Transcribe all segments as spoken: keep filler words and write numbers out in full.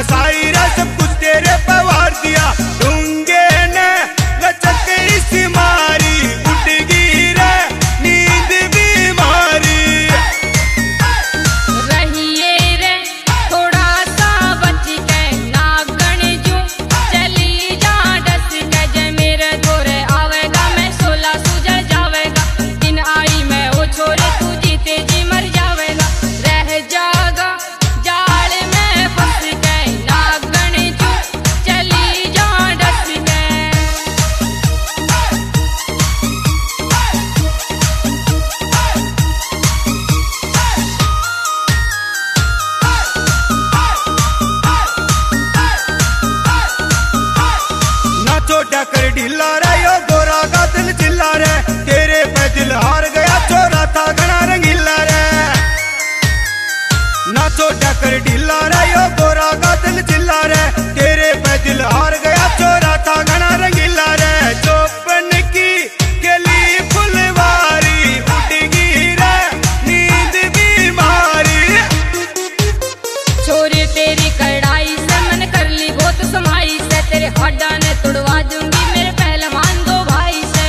बसाई रे सब कुछ तेरे पे वार दिया। डूंगे ने लचक इस मारी उठ गई रे नींद बीमारी। रहिए रे थोड़ा सा बच के नागण जू चली जा डस के जे मेरे गोरे आवेगा मैं सोला सूझ जावेगा। दिन आई मैं ओ छोरे तू जीते जी मर जावेगा। रह जागा जाल में फंस के नागण जू चली जा डस के। ना छोटा कर ढीला रे यो गोरा का दिल चिल्ला रे। तेरे पे दिल हार गया छोरा था घना रंगीला रे। ना छोटा कर ढीला रे यो गोरा का दिल चिल्ला रे। तेरे पे दिल हार गया छोरा था घना रंगीला रे। चौपन की गली फुलवारी उठ गई रे नींद बीमारी। छोरी तेरी कड़ाई से मन कर ली बहुत समाई से। तेरे हड्डा ने तुड़वा दूंगी मेरे पहलवान दो भाई से।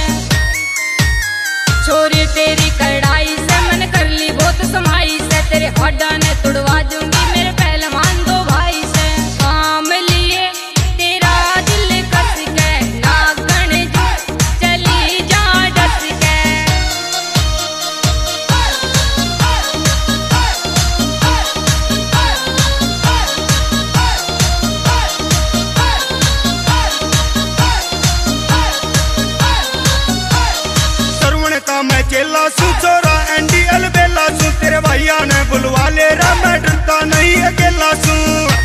छोरी तेरी कड़ाई से मन कर ली बहुत समाई से। तेरे हड्डा ने तुड़वा दूंगी मेरे पहलवान दो भाई से। काम लिए तेरा दिल कस के नागण जू चली जा डस के। सरवण का मैं चेला सू छोरा एंडी अलबेला सू। तेरे भैया ने बुलवा ले रा मैं डरता नहीं अकेला सू।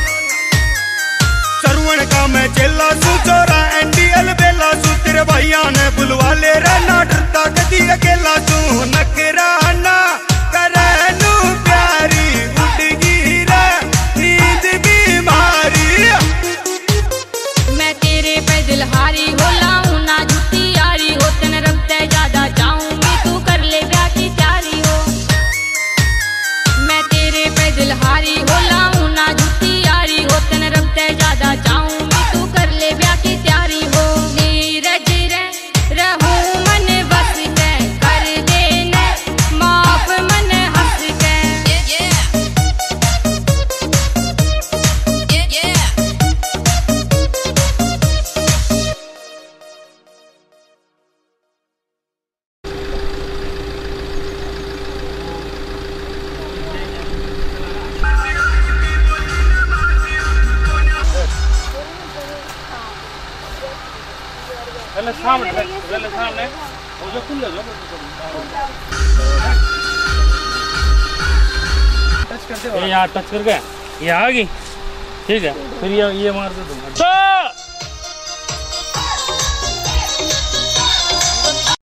सरवण का मैं चेला सू छोरा एंडी अलबेला सू। तेरे भैया ने बुलवा ले रा ना डरता कदी अकेला सू। नखरा ना करे नू प्यारी उठ गई रे नींद बीमारी। मैं तेरे पे दिल हारी हो लाऊं ना झूठी यारी हो। तन रखते ज्यादा जाऊंगी तू कर ले ब्याह की तैयारी हो। मैं तेरे पे दिल हारी हो लाऊं ना झूठी यारी हो। तन रखते ज्यादा जाऊंगी तू कर ले ब्याह की तैयारी हो। नीरज रे रहूं मन बस के कर देने माफ मन हंस के। पहले सामने पहले सामने वो जो खुल जाओ टच करते हो। ये यहाँ टच करके ये आ गई ठीक है। फिर ये ये मार दो तुम।